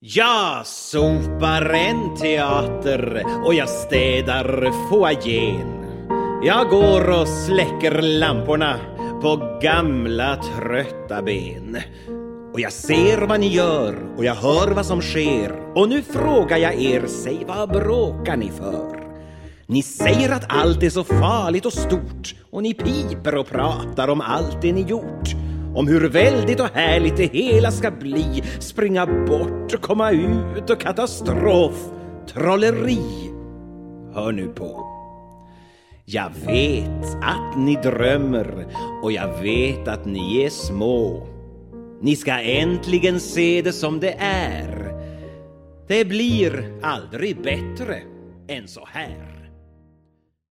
Jag sopar en teater och jag städar foajén. Jag går och släcker lamporna på gamla trötta ben. Och jag ser vad ni gör och jag hör vad som sker. Och nu frågar jag er, säg vad bråkar ni för? Ni säger att allt är så farligt och stort. Och ni piper och pratar om allt det ni gjort. Om hur väldigt och härligt det hela ska bli. Springa bort och komma ut och katastrof. Trolleri. Hör nu på. Jag vet att ni drömmer och jag vet att ni är små. Ni ska äntligen se det som det är. Det blir aldrig bättre än så här.